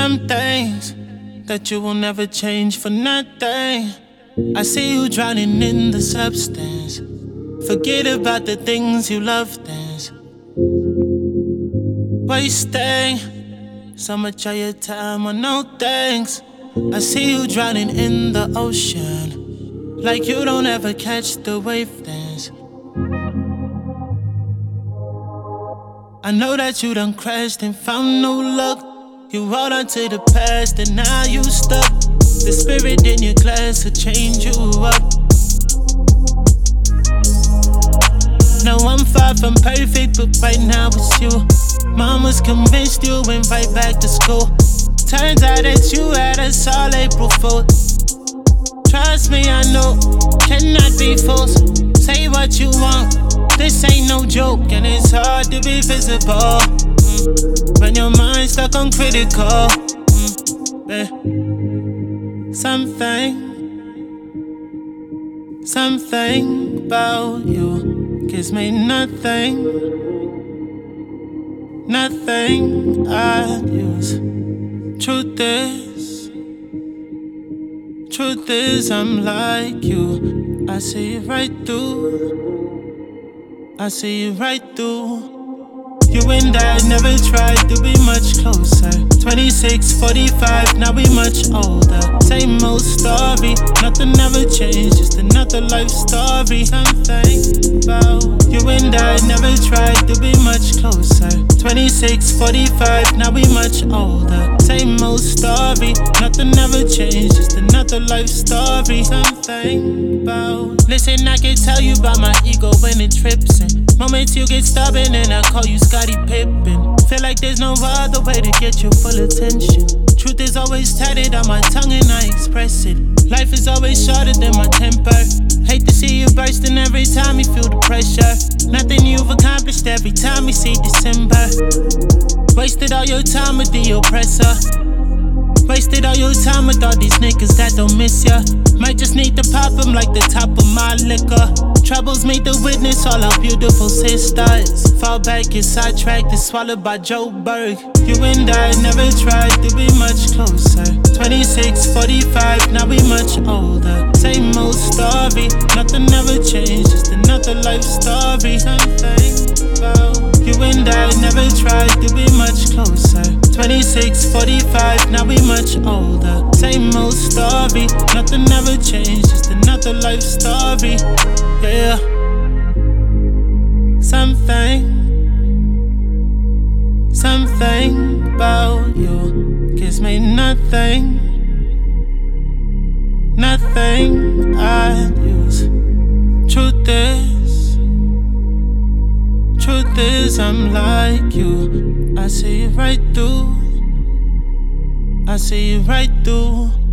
some things that you will never change for nothing. I see you drowning in the substance. Forget about the things you love, dance. Wasting so much of your time on no thanks. I see you drowning in the ocean, like you don't ever catch the wave dance. I know that you done crashed and found no luck. You hold on to the past and now you stuck. The spirit in your glass will change you up. Now I'm far from perfect, but right now it's you. Mama's convinced you went right back to school. Turns out that you had us all April Fool's. Trust me, I know, cannot be false. Say what you want, this ain't no joke, and it's hard to be visible when your mind's stuck on critical. Something about you gives me nothing I'd use. Truth is I'm like you. I see it right through. I see it right through. You and I never tried to be much closer. 26, 45, now we much older. Same old story, nothing ever changed, just another life story. Something about you and I never tried to be much closer. 26, 45, now we much older. Same old story, nothing ever changed, just another life story. Something about. Listen, I can tell you about my ego when it trips in. Moments you get stubborn and I call you Scottie Pippen. Feel like there's no other way to get your full attention. Truth is always tatted on my tongue and I express it. Life is always shorter than my temper. Hate to see you bursting every time you feel the pressure. Nothing you've accomplished every time we see December. Wasted all your time with the oppressor. Wasted all your time with all these niggas that don't miss ya. Might just need to pop them like the top of my liquor. Troubles meet the witness, all our beautiful sisters. Fall back, get sidetracked, and swallowed by Joe Berg. You and I never tried to be much closer. 26, 45, now we much older. Same old story, nothing ever changed, just another life story. Something about you and I never tried to be much closer. 26, 45, now we much older. Same old story, nothing ever changed, just another life story. Yeah. Something about you gives me nothing I'd use. Truth is I'm like you. I see it right through. I see it right through.